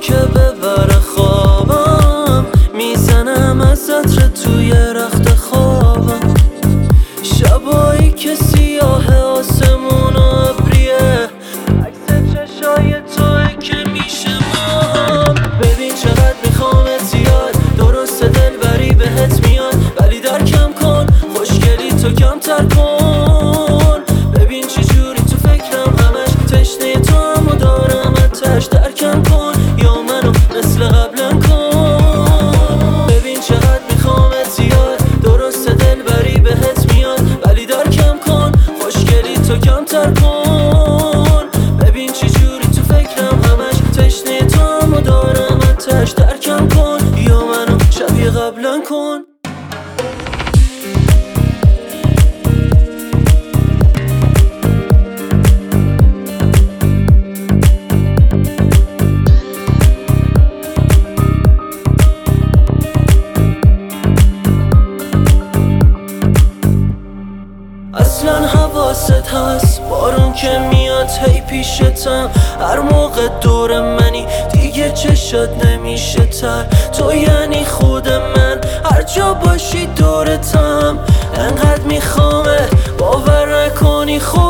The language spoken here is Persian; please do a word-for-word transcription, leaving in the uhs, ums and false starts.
که ببره خوابم، میزنم از عطر توی رخت خوابم. شبایی که سیاه آسمون و ابریه، عکس چشای توی که میشه ماهم. ببین چقدر میخوامت زیاد، درست دلبری بهت میاد ولی درکم کن، خوشگلی تو کمتر کن. ببین چی جوری تو فکرم همش، تشنه تو هم و دارم اتش، درکم کن یا منو مثل قبلا کن. ببین چقدر میخوامت زیاد، درست دلبری بهت میاد ولی درکم کن، خوشگلی تو کمتر کن. ببین چی جوری تو فکرم همش، تشنه تو هم و دارم اتش، درکم کن یا منو شبیه قبلا کن. اصلا حواست هست بارون که میاد هی پیشتم، هر موقع دور منی دیگه چشات نمیشه تر. تو یعنی خود من، هر جا باشی دورتم، انقدر میخوامه باور نکنی خود